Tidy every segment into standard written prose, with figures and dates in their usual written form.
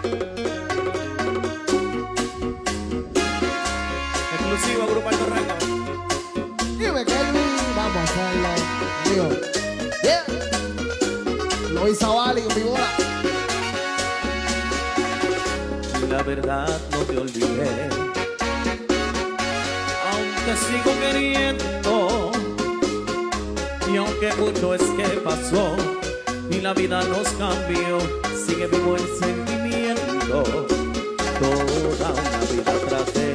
Exclusivo Grupo Alto Rango. Dime, Kelvin, vamos a hacerlo. Digo, yeah. Luis Zavali en mi bola. La verdad no te olvidé, aunque sigo queriendo, y aunque mucho es que pasó y la vida nos cambió, sigue vivo el sentimiento. Toda una vida traté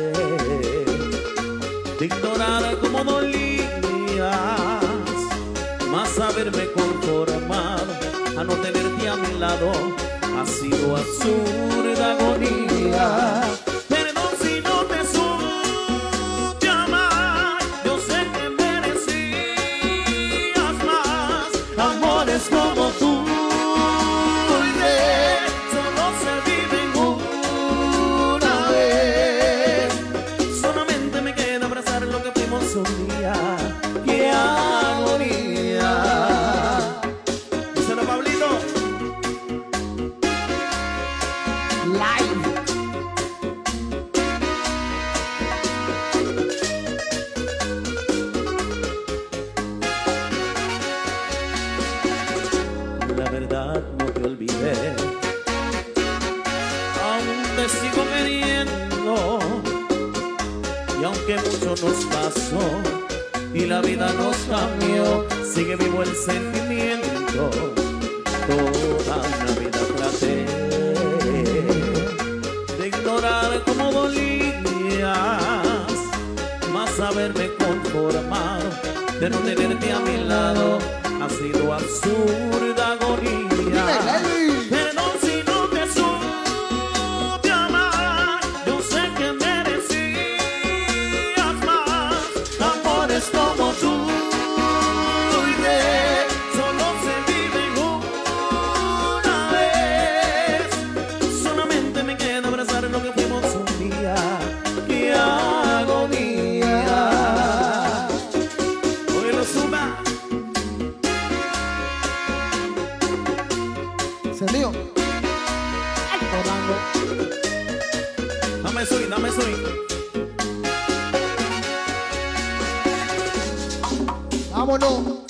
de ignorar cómo dolías, más haberme conformado a no tenerte a mi lado ha sido absurda agonía. Perdón si no te supe amar, yo sé que merecías más amores como tú. Solo se viven una vez, solamente me queda abrazar lo que fuimos un día. ¡Qué agonía! Díselo, Pablito. Live. La verdad no te olvidé, aún te sigo queriendo, y aunque mucho nos pasó y la vida nos cambió, sigue vivo el sentimiento. Toda una vida traté de ignorar cómo dolías, más haberme conformado de no tenerte a mi lado ha sido absurda agonía. Perdón si no te supe amar, yo sé que merecías más amores como tú. Solo se vive una vez, solamente me queda abrazar lo que fuimos un día. ¡Qué agonía! Hoy lo suma. Encendido. Alto rango. Dame swing, dame swing. Vámonos.